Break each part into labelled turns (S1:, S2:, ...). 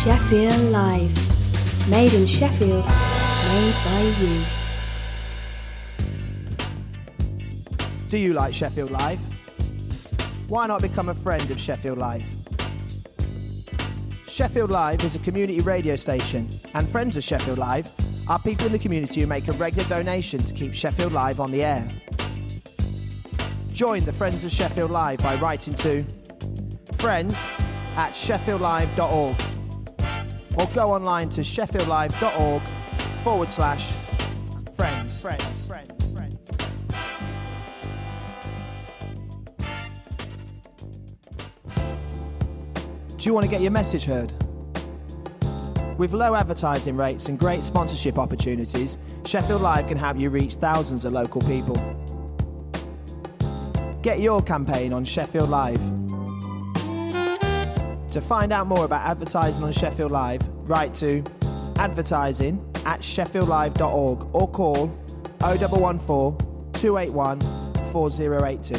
S1: Sheffield Live. Made in Sheffield, made by you.
S2: Do you like Sheffield Live? Why not become a friend of Sheffield Live? Sheffield Live is a community radio station, and friends of Sheffield Live are people in the community who make a regular donation to keep Sheffield Live on the air. Join the Friends of Sheffield Live by writing to friends@sheffieldlive.org or go online to sheffieldlive.org/friends. Do you want to get your message heard? With low advertising rates and great sponsorship opportunities, Sheffield Live can help you reach thousands of local people. Get your campaign on Sheffield Live. To find out more about advertising on Sheffield Live, write to advertising@sheffieldlive.org or call 0114 281 4082.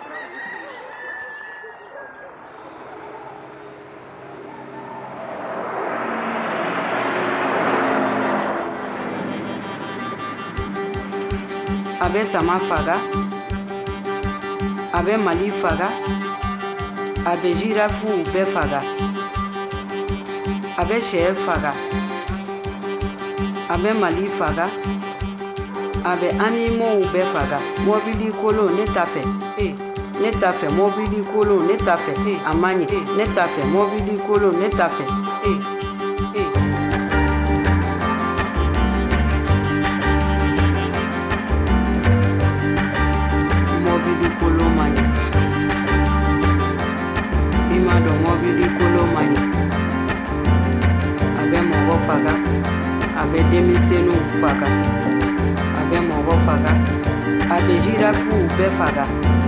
S3: Abe sama faga, abe Mali faga, abe girafu be faga, abe sɛ faga, abe Mali faga, abe animaux be faga. Mobili kolo ne ta fɛ, ne ta fɛ mobili kolo ne ta fɛ, a man ɲi, ne ta fɛ mobili kolo ne ta fɛ, faga, abe demisenu faga, abe mogo faga, abe girafu be faga.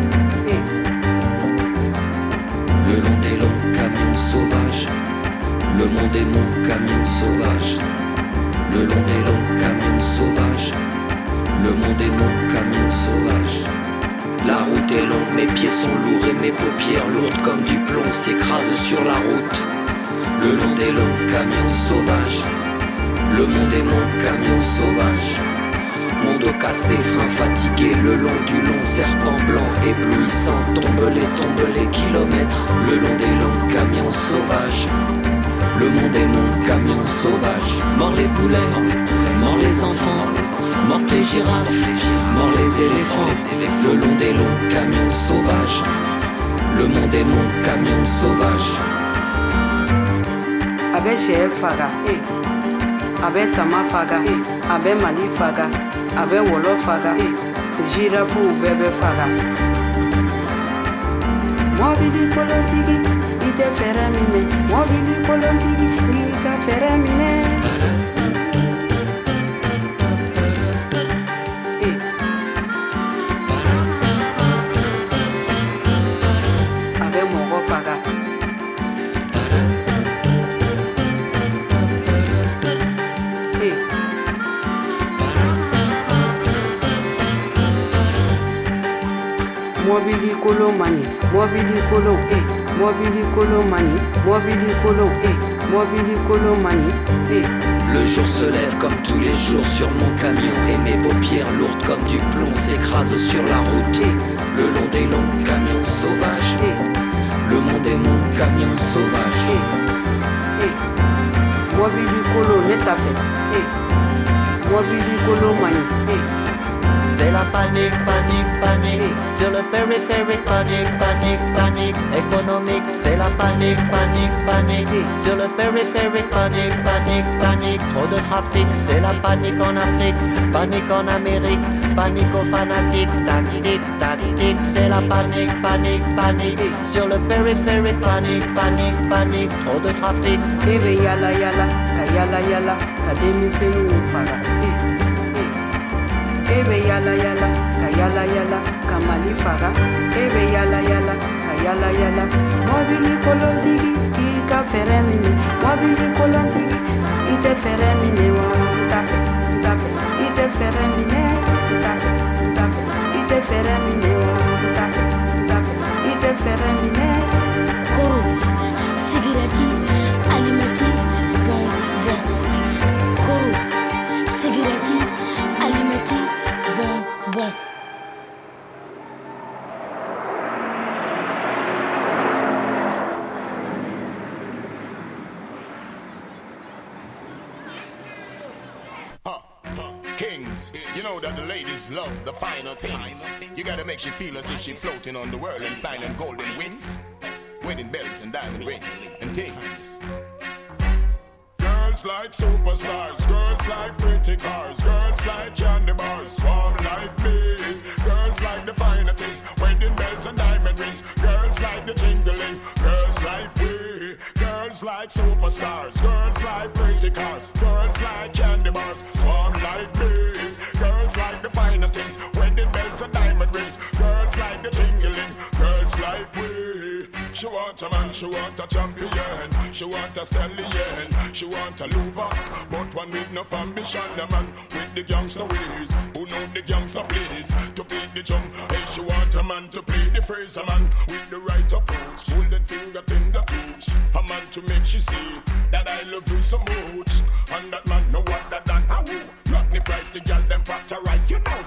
S4: Le long des longs camions sauvages, le monde est mon camion sauvage. Le long des longs camions sauvages, le monde est mon camion sauvage. La route est longue, mes pieds sont lourds et mes paupières lourdes comme du plomb s'écrasent sur la route. Le long des longs camions sauvages, le monde est mon camion sauvage. Mon dos cassé, frein fatigué, le long du long serpent blanc éblouissant. Tombe les kilomètres, le long des longs camions sauvages. Le monde est mon camion sauvage. Mort les poulets, mort les enfants, morts les girafes, morts les éléphants. Le long des longs camions sauvages. Le monde est mon camion sauvage.
S3: Abe sɛ faga, abe sama faga, abe Mali faga, abe wolo faga, girafu bebe faga. Mobili kolotigi, ite fere mine. Mobili kolotigi, ika fere mine. Abe mogo faga. Mobili kolo mani, mobili kolo, mobili kolo mani, mobili kolo, mobili kolo mani,
S4: Le jour se lève comme tous les jours sur mon camion et mes paupières lourdes comme du plomb s'écrasent sur la route. Le long des longs camions sauvages, le monde est mon camion sauvage.
S3: Mobili kolo ne ta fɛ, mobili kolo mani.
S5: C'est la panique, panique, panique. Sur le périphérique, panique, panique, panique. Économique, c'est la panique, panique, panique. Sur le périphérique, panique, panique, panique. Trop de trafic, c'est la panique en Afrique. Panique en Amérique, panique aux fanatiques. Tactique, tactique, c'est la panique, panique, panique. Sur le périphérique, panique, panique, panique. Trop de trafic.
S3: Ebe yala yala, ka yala yala, ka demisenu faga. Ebe yala yala, ka yala yala, ka Mali faga. Ebe yala yala, ka yala yala. Mobili kolotigi, ika fere mine. Mobili kolotigi, ite fere mine wa. Tafe, tafe, ite fere mine. Tafe, tafe, ite fere mine wa. Tafe, tafe, ite fere mine.
S6: Koro, sigirati, alimati, bon, bon. Koro, sigirati, alimati, bon, bon.
S7: Kings, you know that the ladies love the finer things. You gotta make she feel as if she floating on the world and fine and golden winds, wedding bells and diamond rings and things. Girls like superstars, girls like pretty cars, girls like candy bars, swarm like bees. Girls like the finer things, wedding bells and diamond rings. Girls like the jingling, girls like we. Girls like superstars, girls like pretty cars, girls like candy bars, swarm like bees. Girls like the finer things, wedding bells and diamond rings. Girls like the jingling, girls like we. She want a man, she want a champion. She want a stallion, she want a lover. But one with no ambition, the man with the gangster ways. Who know the gangster plays to beat the drum. Hey, she want a man to play the phrase, a man with the right approach. Holding finger in the touch. A man to make she see that I love you so much. And that man know what that done. How not the price, the girl them factorize. You know.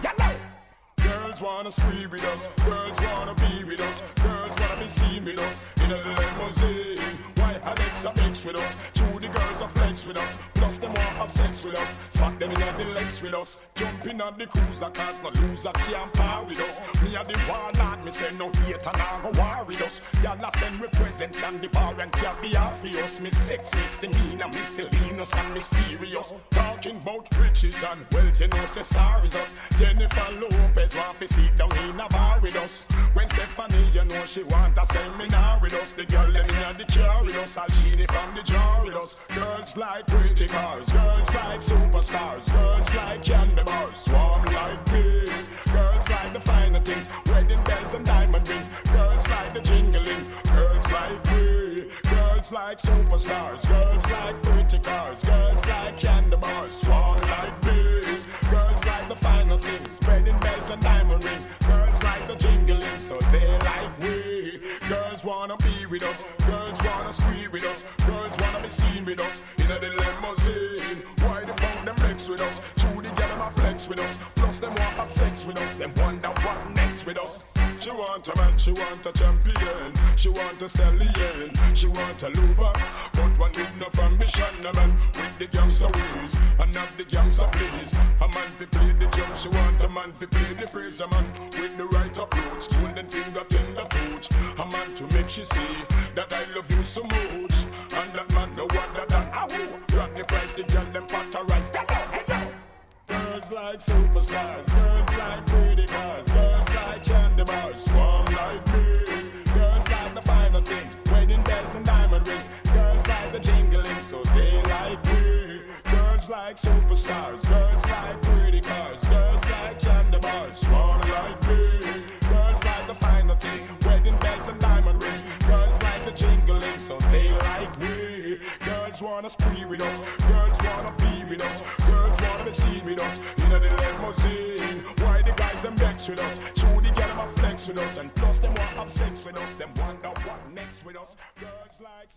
S7: Girls wanna scream with us, girls wanna be with us, girls wanna be seen with us in a limousine. Why Alexa mix with us? Two the girls are flex with us, plus them want have sex with us. Spot them in the legs with us, jumping on the cruiser cause no loser can't par with us. Me and the warlord, me say no hate and I go war with us. Y'all a send represent and the bar and can't be off for us. Me sex misdemeanor, me Selenos and mysterious. Talking about riches and wealth, you know say star is us. Jennifer Lopez want to sit down in a bar with us. When Stephanie, you know she want a seminar with us. The girl them in the car with us, all she from the jar with us. Girls like pretty cars, girls like superstars, girls like candy bars, swarm like bees. Girls like the finer things, wedding bells and diamond rings. Girls like the jinglings, girls like me. Girls like superstars, girls like pretty cars, girls like candy bars, swarm like bees. Girls like the finer things, wedding bells and diamond rings. Girls like the jingling, so they like we. Girls wanna be with us, girls wanna scream with us, girls wanna be seen with us in a limousine. Why the punk them flex with us? Two the girl them a flex with us, plus them want have sex with us. Them wonder what next with us. She want a man, she want a champion, she want a stallion, she want a lover, but one with no ambition. A man with the gangster ways, and not the gangster plays. A man fi play the drum, she want a man fi play the phrase. A man with the right approach, holding finger in the touch. A man to make she see that I love you so much. And that man know what that done. Rock the price, the girl them factorize. Girls like superstars, girls like pretty cars, girls like candy bars, swarm like bees. Girls like the finer things, wedding bells and diamond rings. Girls like the jingling, so they like me. Girls like superstars, girls like pretty cars, girls like candy bars, swarm like bees. Girls like the finer things, wedding bells and diamond rings. Girls like the jingling, so they like me. Girls wanna spree with us, girls wanna be with us, girls wanna be seen with us in a limousine. Why the guys them vex with us? Two the girl them a flex with us, and plus them want have sex with us. Them wonder what next with us. Girls like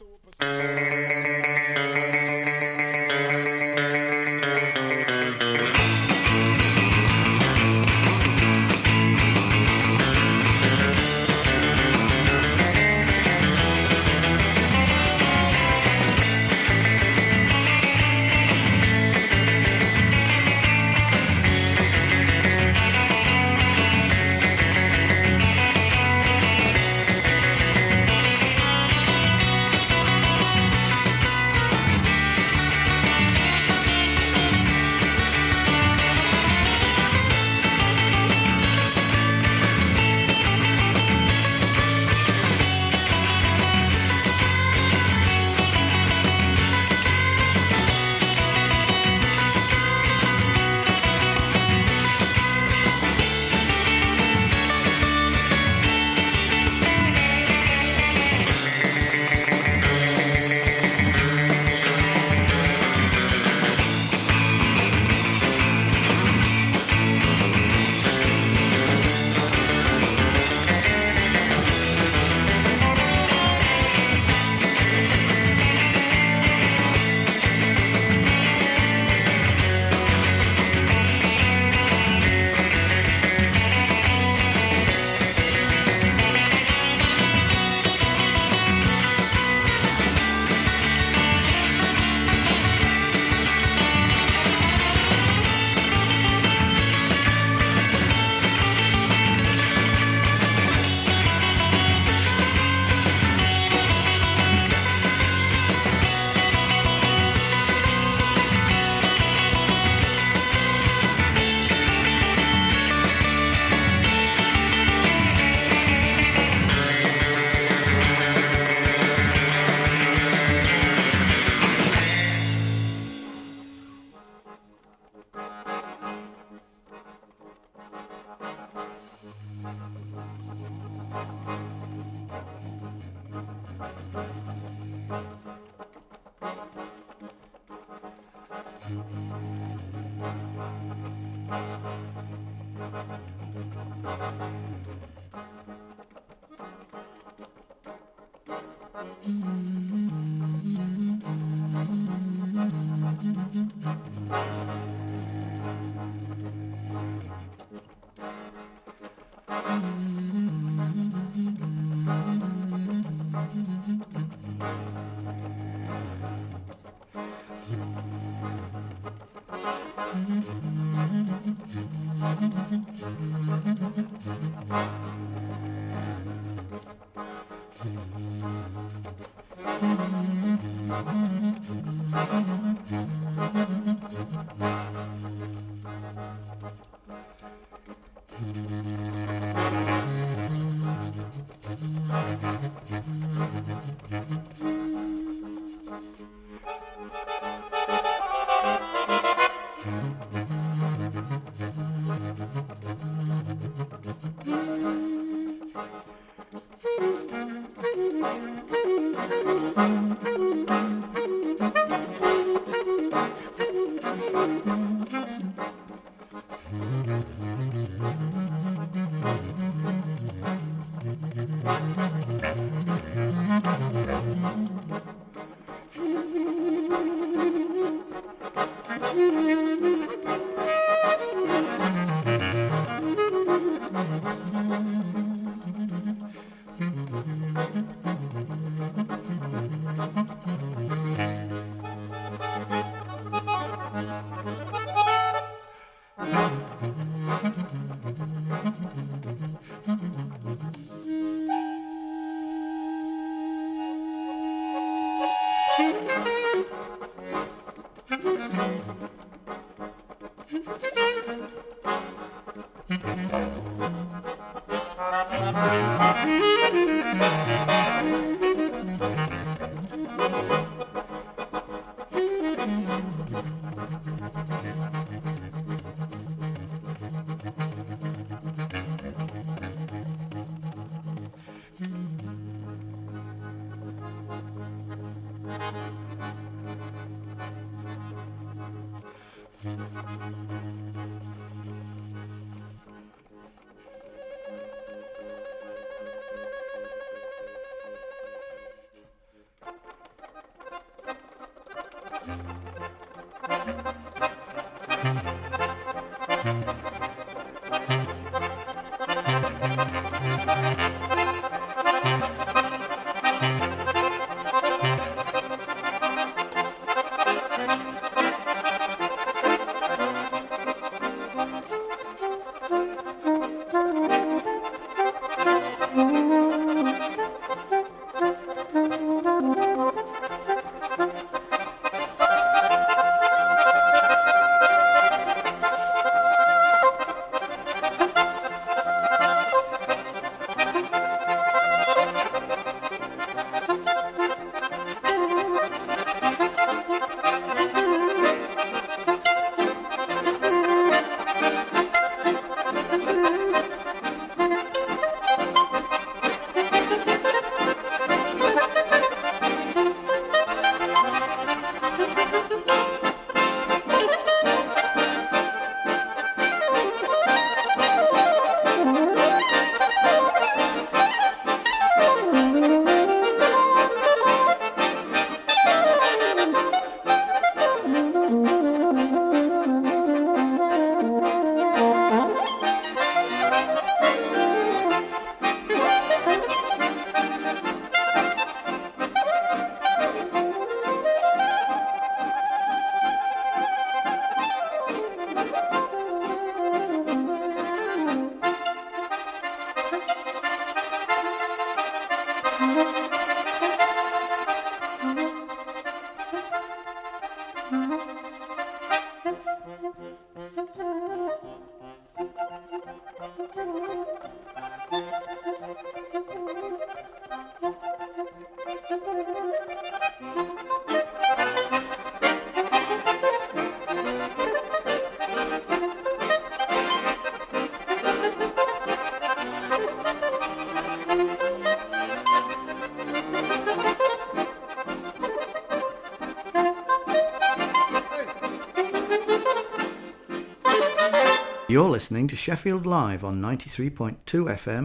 S8: You're listening to Sheffield Live on 93.2 FM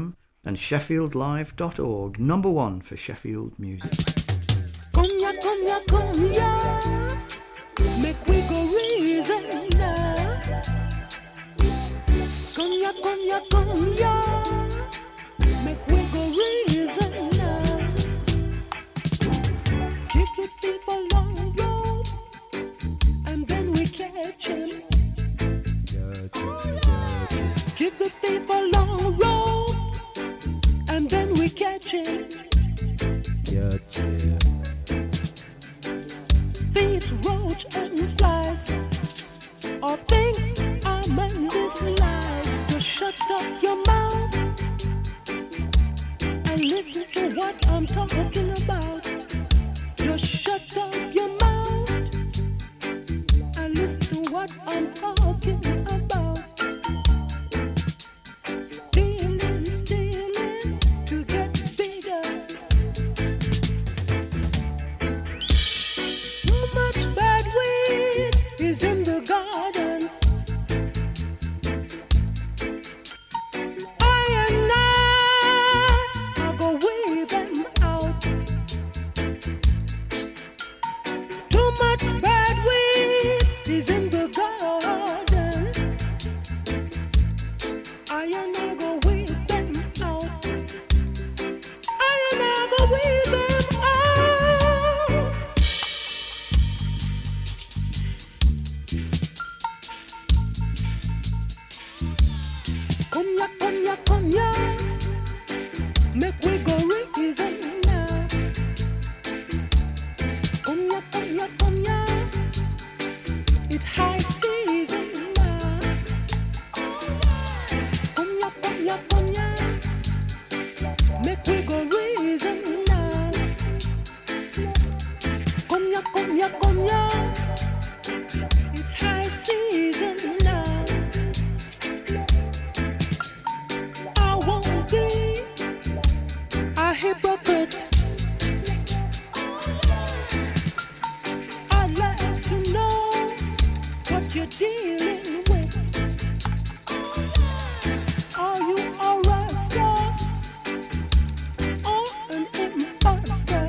S8: and sheffieldlive.org, number one for Sheffield music.
S9: Come ya, make we go reason now. Come ya, make we go reason now. Keep the people on the road, and then we catch him. Keep the people on the road, and then we catch him. Feed roach and flies, all things are meant this life. Just shut up your mouth and listen to what I'm talking about. Just shut up your mouth and listen to what I'm talking about. Stealing to get bigger. Too much bad weed is in the garden. I go weed them out. Too much bad weed is in the garden. I go weed them out. I go weed them out. Come ya, make we go reason now. Come ya, it's high season now. Come ya, make we go reason now. Come ya, it's high season now. I won't be a hypocrite. I'd like to know what you're dealing with. Are you a rascal or an imposter?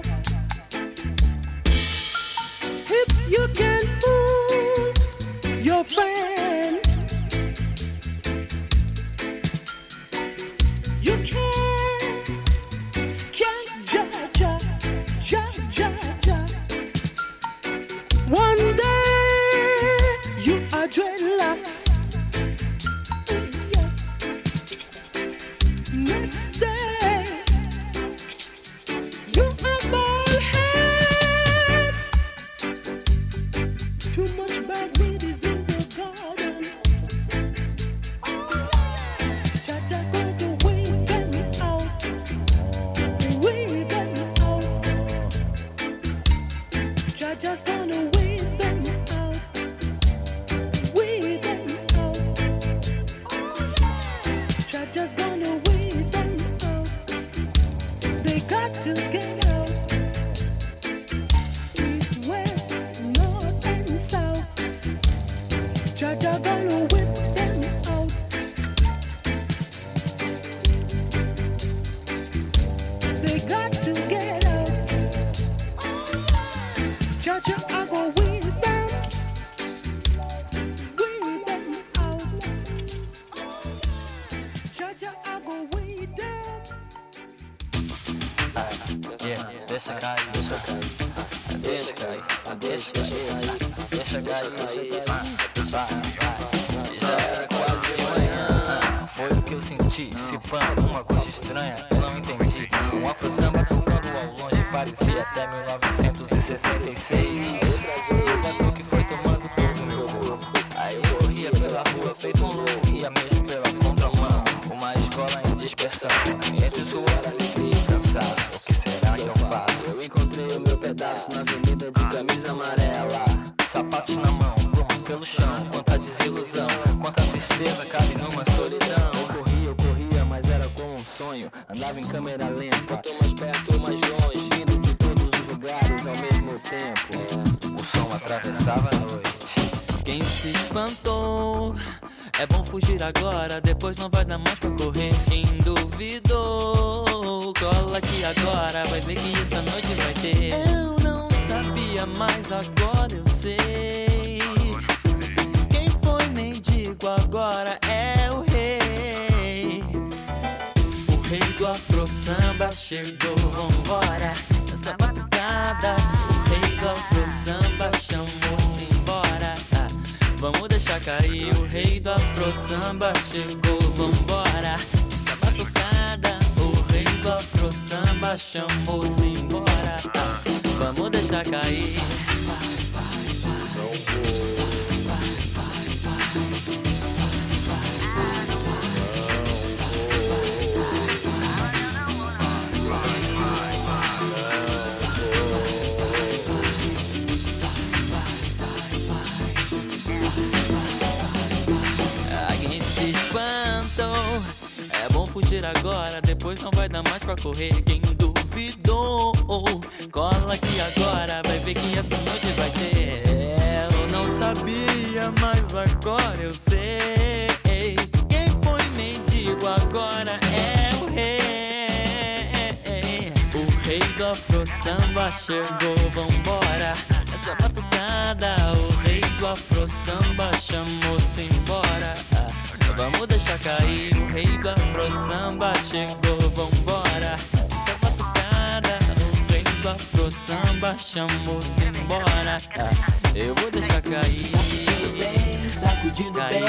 S9: If you can fool your friend, you can't scam ja. One day you are dreadlocks. Yes. Next day you are bald head. Too much bad weed is in the garden. Jaja going to weed them out. Weed them out. Jaja's gonna weed them out. Weed them out. Jaja's gonna weed them out. They got to get out. East, west, north, and south. Jaja gonna whip them out. They got to get out. Jaja, I go weed them out. Jaja, I go weed them.
S5: Deixa cair. Vai. Já era quase de manhã. Foi o que eu senti, se pã, uma coisa estranha, eu não entendi. Um afro-samba tocando ao longe, parecia até 1966. O batuque foi tomando todo o meu corpo. Aí eu corria pela rua feito um louco, ia mesmo pela contramão. Uma escola em dispersão, entre suor, alegria e cansaço. O que será que eu faço? Eu encontrei o meu pedaço na avenida de camisa amarela. Sapatos na mão, pluma pelo chão. Quanta desilusão, quanta tristeza cabe numa solidão. Eu corria, mas era como um sonho. Andava em câmera lenta, tô mais perto ou mais longe, vindo de todos os lugares ao mesmo tempo. O som atravessava a noite. Quem se espantou
S10: É bom fugir agora, depois não vai dar mais pra correr. Quem duvidou, cola aqui agora, vai ver que essa noite vai ter. Eu não sabia, mas agora eu sei. Quem foi mendigo agora é o rei. O rei do afro samba chegou, vambora. Essa batucada, o rei do afro samba chamou-se embora. Vamos deixar cair, o rei do afro samba chegou, vambora. Essa batucada, o rei do afro samba chamou-se embora. Vamos deixar cair. Fugir agora, depois não vai dar mais pra correr. Quem duvidou, cola aqui agora, vai ver que essa noite vai ter. Eu não sabia, mas agora eu sei. Quem foi mendigo agora é o rei. O rei do afro samba chegou, vambora. Essa batucada, o rei do afro samba chamou-se embora. Vamos deixar cair, o rei do afro samba chegou, vambora. Essa batucada, o rei do afro samba chamou-se embora. Eu vou deixar cair, sacudindo bem,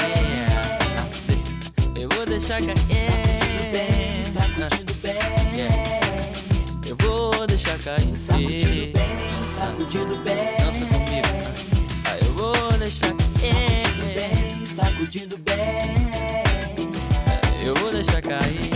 S10: eu vou deixar cair, sacudindo bem, eu vou deixar cair, sacudindo bem, sacudindo bem. Dança comigo, eu vou deixar cair, sacudindo bem. Eu vou deixar cair.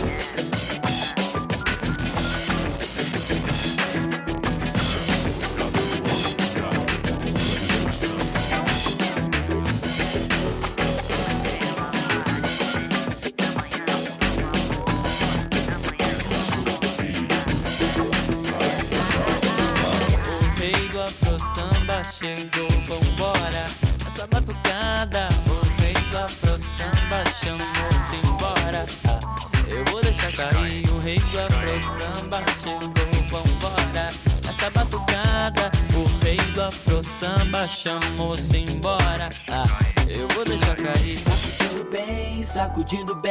S10: O rei do afro samba chegou, vambora. Essa batucada, o rei do afro samba chamou-se embora. Eu vou deixar cair, o rei do afro samba chegou, vambora. Essa batucada, o rei do afro samba chamou-se embora. Eu vou deixar cair, sacudindo bem, sacudindo bem.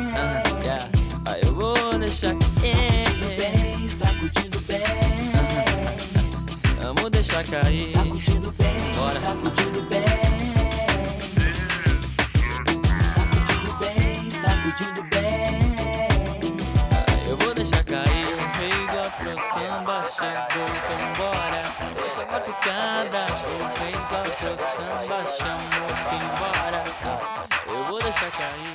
S10: Eu vou deixar cair, bem, sacudindo bem. Vamos deixar cair, sacudindo bem, bora. Sacudindo bem. Sacudindo bem, eu vou deixar cair, o rei do afro samba chegou, vambora. Deixa a batucada, o rei do afro samba chamou-se embora. Eu vou deixar cair.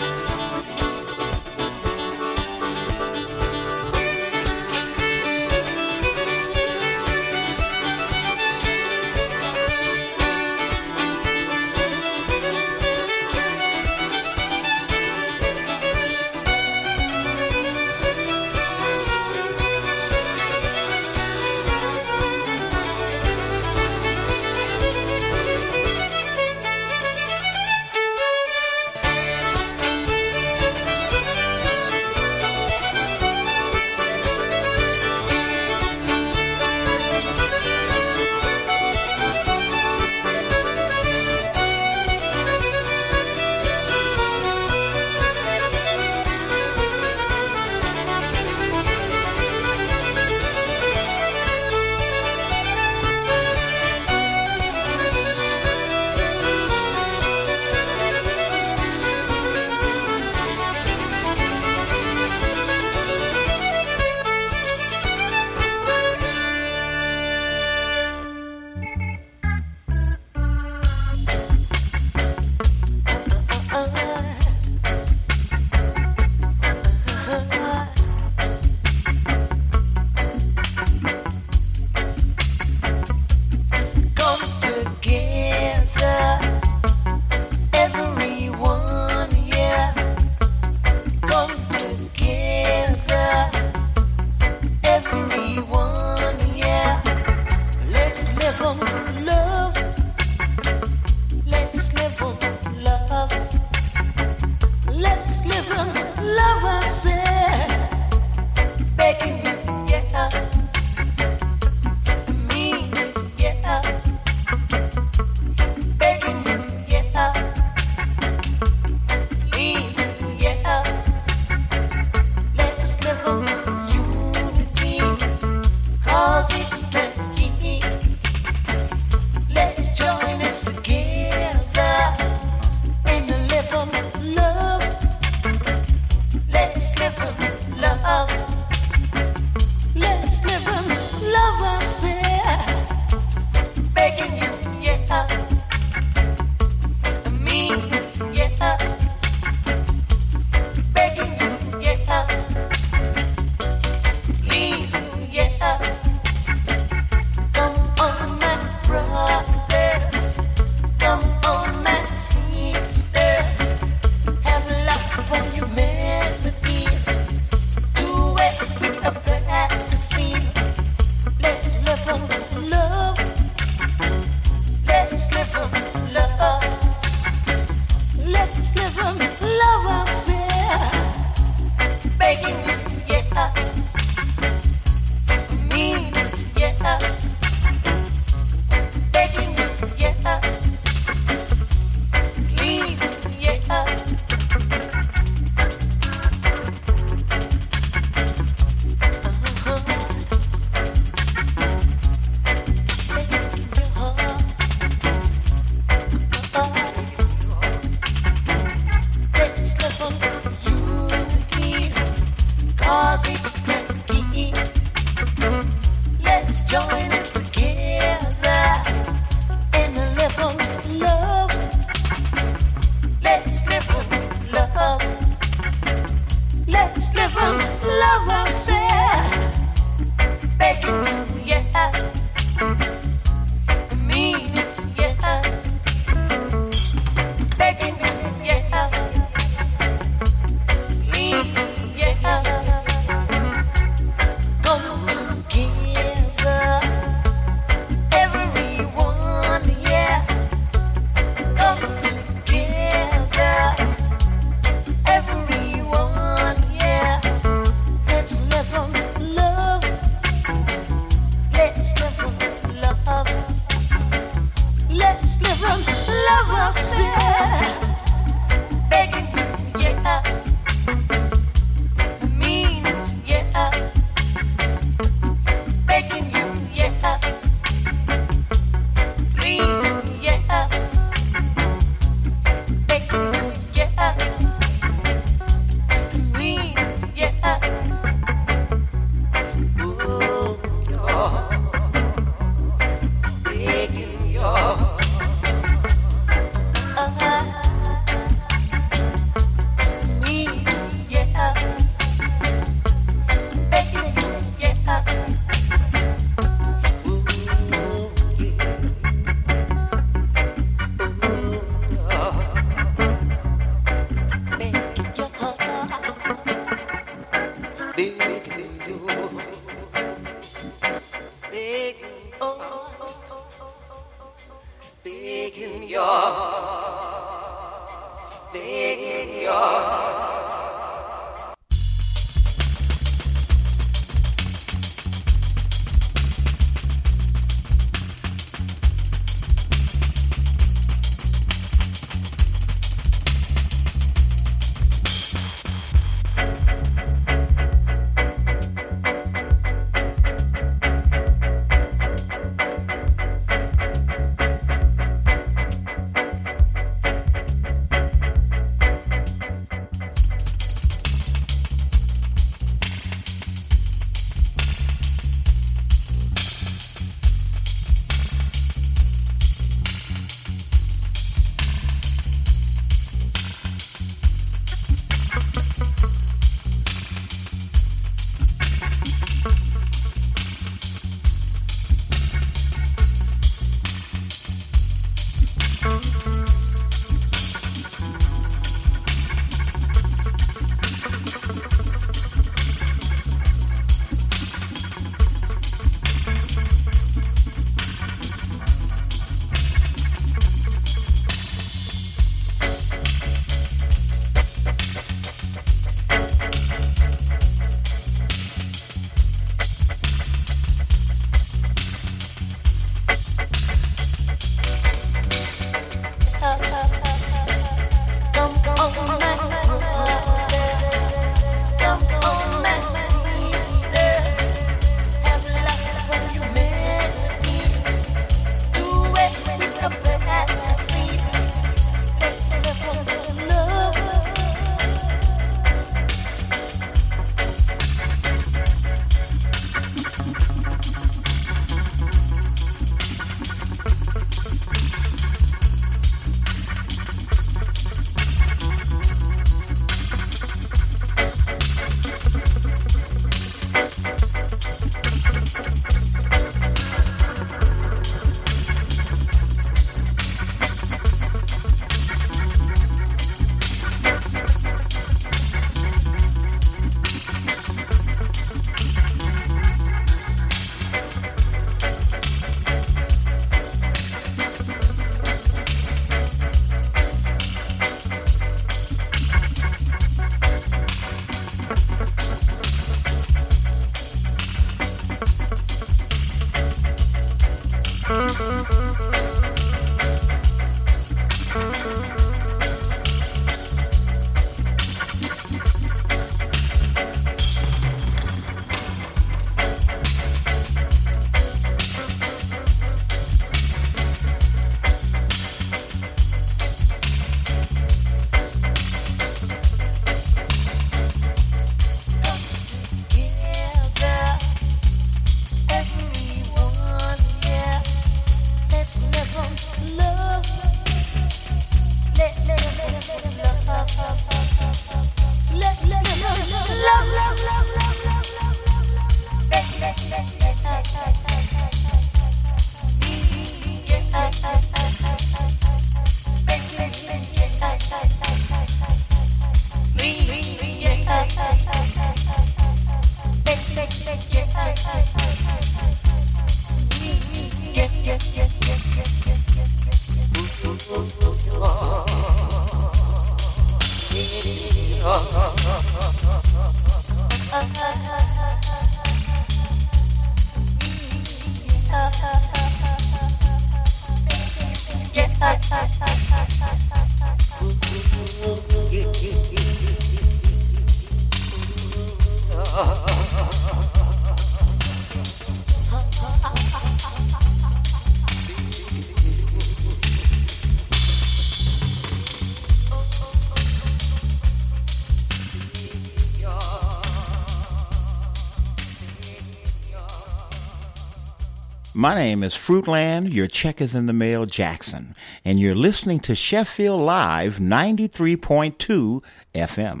S11: My name is Fruitland, your check is in the mail, Jackson, and you're listening to Sheffield Live 93.2 FM.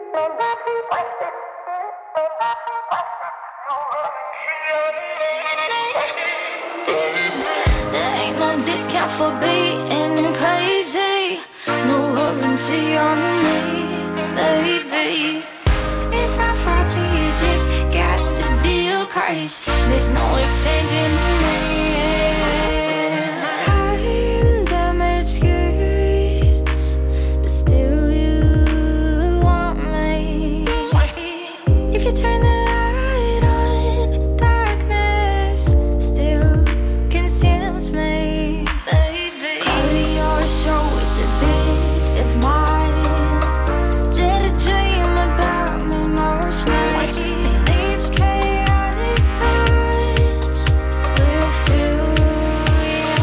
S6: There ain't no discount for being crazy, no warranty on me, baby. If I fall to you, just got the deal, Christ. There's no exchanging me. I'm damaged goods, but still you want me. If you turn the light on, darkness still consumes me, baby. Color your show is a bit of mine. Did a dream about me most nights. These chaotic thoughts will fill your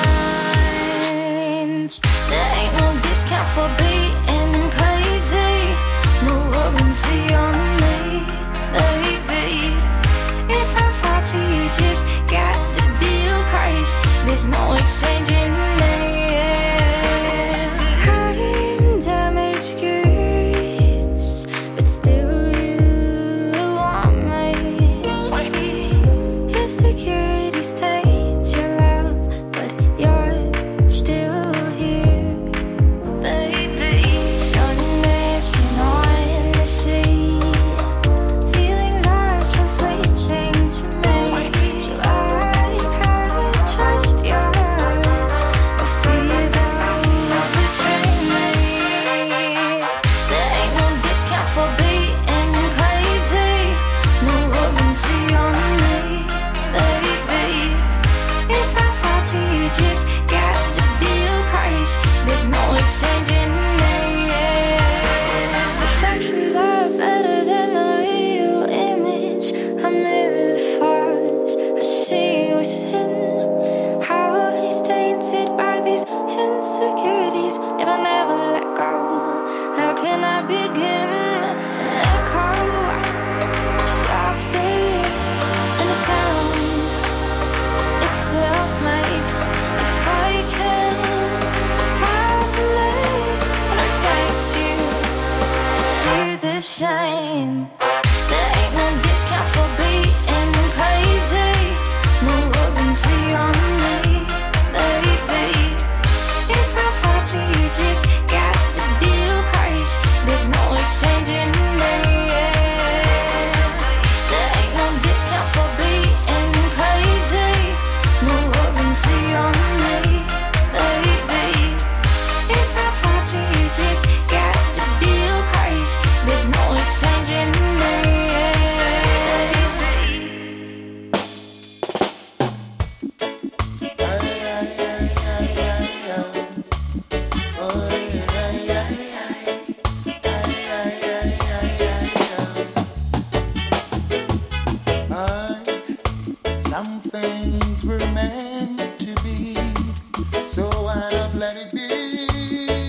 S6: mind. There ain't no discount for being crazy, no warranty on me, baby. If I fall to you, just got the deal, Christ. There's no exchanging me. I'm damaged goods, but still you want me. Insecurities taint your love, but you're still here, baby. Sun dancing on the sea. Feelings are so fleeting to me, so I can't trust yours or fear them will betray me. There ain't no discount for being crazy, no warranty on me, baby. If I fall to you, just got the deal, Christ. There's no exchanging me. Reflections are better than the real image. I mirror the flaws I see within. How he's tainted by these insecurities. If I never let go, how can I begin? An echo, softer than the sound itself makes. If I can't have it, I expect you to do the same. There ain't no discount for being crazy, no warranty on me, baby. If I fall to you, just got the deal, Christ. There's no exchanging me. There ain't no discount for being crazy, no warranty on me, baby. If I fall to you, just got the deal, Christ. There's no exchanging me.
S12: Some things were meant to be, so why not let it be?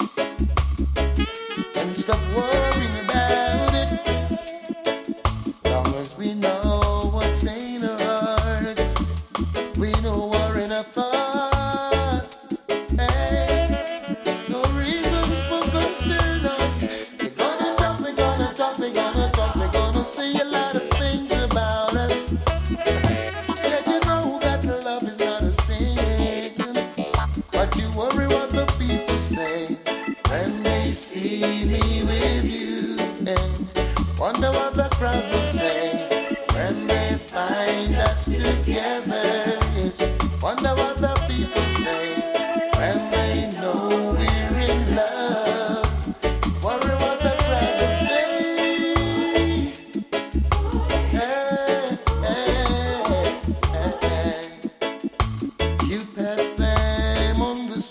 S12: And stop worrying about it. Long as we know what's in our hearts, we know we're in our thoughts. Hey, no reason for concern. They're gonna talk, they're gonna talk, they're gonna talk, they're gonna say a lot of things about us. Just let you know that love is not a sin. But you worry what the people say when they see me with you, and wonder what the crowd will say when they find us together. It's wonder what the people say when they know we're in love. Worry what the crowd will say. Hey, hey, hey, hey. You pass them on the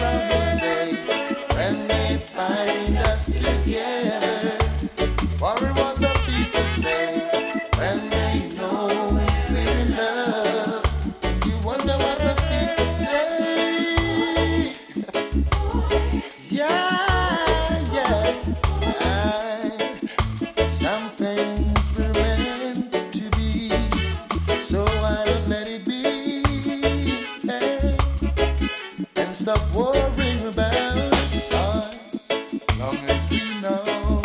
S12: I will say when they find us together. Worry what the people say when they know we're in love. You wonder what the people say. Some things were meant to be, so I'll let it be. Hey, and stop worrying about it. Long as we know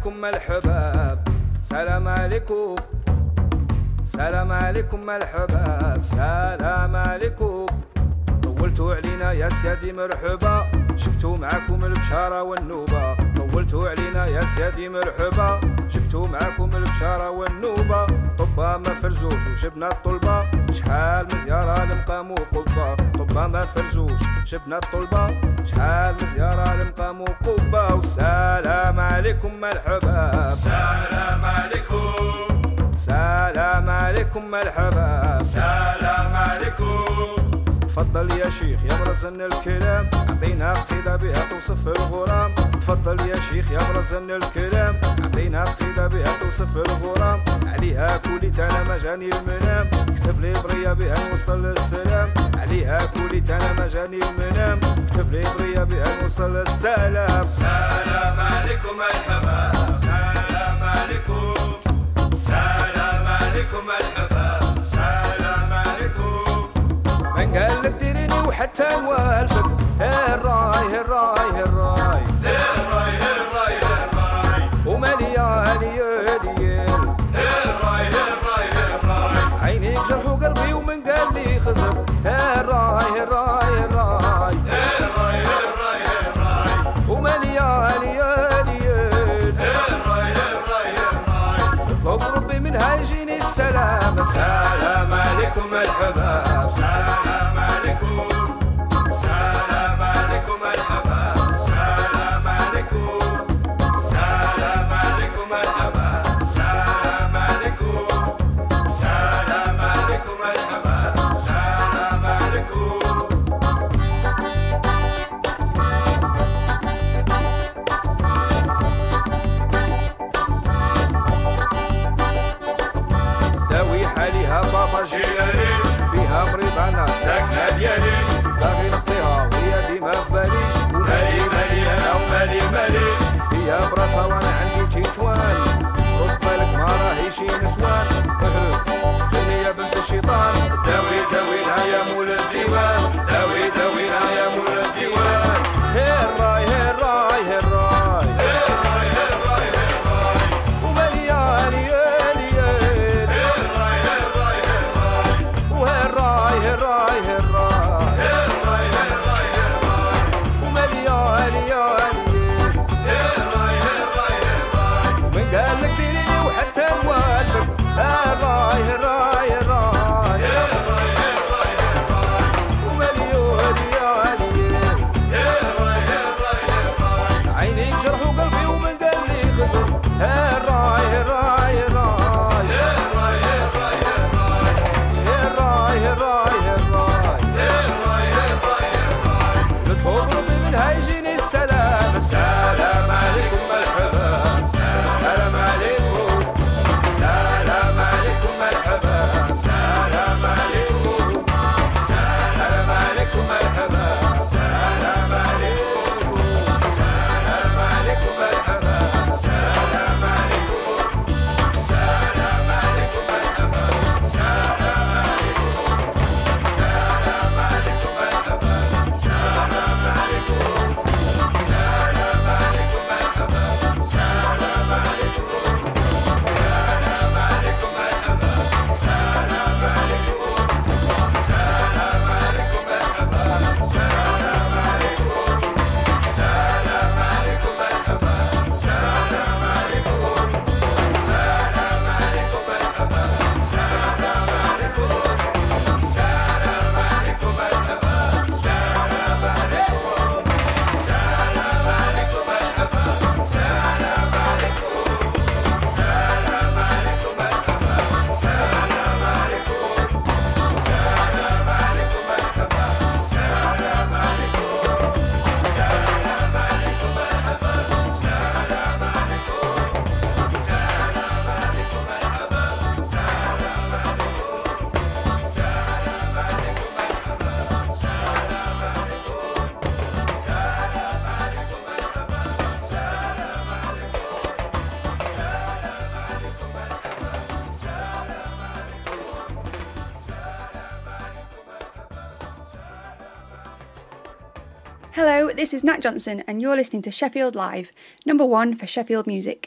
S13: عليكم الحباب سلام عليكم سلام عليكم الحباب سلام عليكم طولتوا علينا يا سيادي مرحبا جبتوا معاكم البشارة والنوبة طولتوا علينا يا سيادي مرحبا جبتوا معاكم البشارة والنوبة طبا ما فرزوش وجبنا الطلبة شحال مزيارة لمقام وقبة طبا ما فرزوش جبنا الطلبة شحال مزيارة لمقام وقبة والسلام عليكم مرحبا سلام عليكم سلام عليكم مرحبا سلام عليكم تفضل يا شيخ يا برزن الكلام عطينا قصيدة بها توصف الغرام تفضل يا شيخ يا برزن الكلام عطينا قصيدة بها توصف الغرام عليها كوليت انا ما جاني المنام كتب لي برية بها نوصل السلام عليها كوليت انا ما جاني المنام كتب لي برية بها نوصل السلام سلام عليكم الحباب سلام عليكم سلام عليكم الحباب سلام عليكم من قال لك ديريني وحتى نوالفك هالراي هالراي هالراي هالراي هالراي هالراي ومليان ياليال هالراي هالراي هالراي عينيك جرحوا قلبي ومن قال لي خزر هالراي هالراي هالراي هالراي هالراي هالراي ومليان ياليال هالراي هالراي هالراي اطلب ربي منها يجيني السلام سلام عليكم الحباب سلام عليكم سلام عليكم الحباب
S14: Hello, this is Nat Johnson and you're listening to Sheffield Live, number 1 for Sheffield music.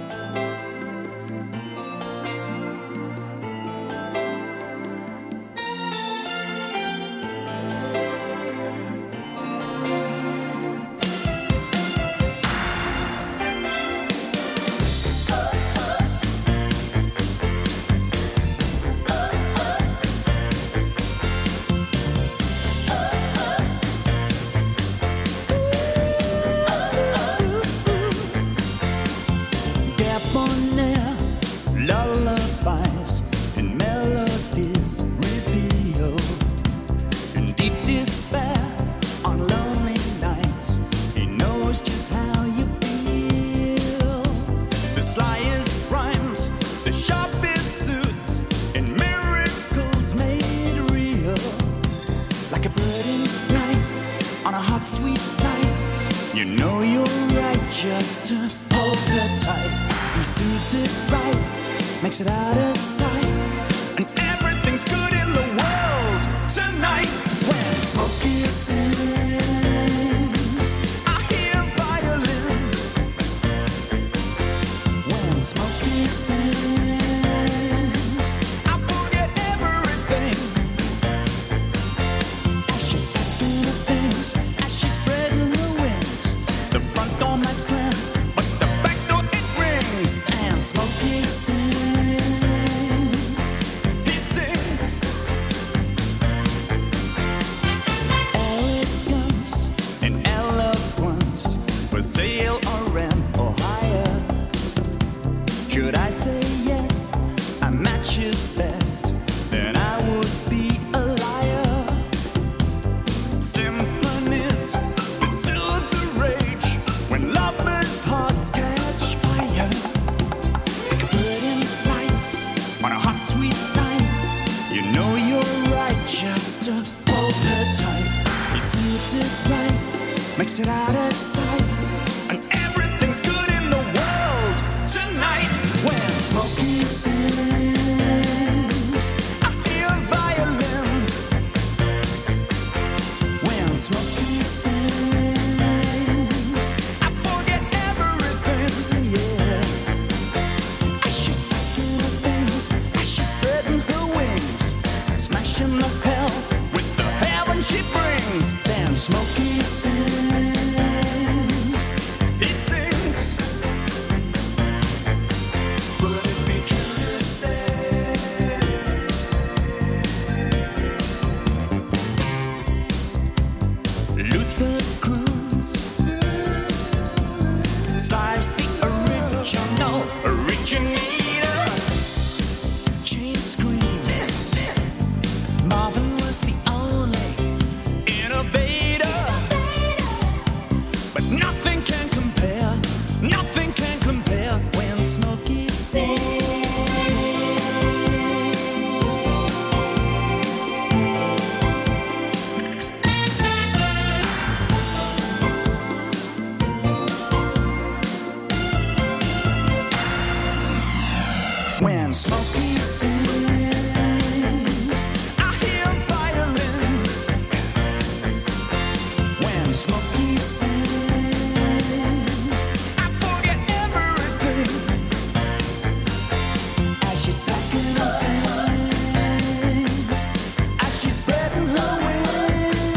S15: lullabies and melodies reveal in deep despair on lonely nights. He knows just how you feel. The slyest rhymes, the sharpest suits, and miracles made real. Like a bird in flight on a hot, sweet night. You know you're right just to hold her tight. He suits it right, makes it out of sight, and everything's good in the world tonight. When Smokey sings, I hear violins. When Smokey sings, I forget everything. As she's packing her things, as she's spreading her wings, the front door might slam, but the back door it rings. And Smokey sale or rent or hire. Should I say yes, a match is best, then I would be a liar. Symphonies that soothe the rage when lovers' hearts catch fire. Like a bird in flight on a hot, sweet night. You know you're right just to hold her tight. He suits it right, makes it out of sight, and everything's good in the world tonight. When Smokey sings,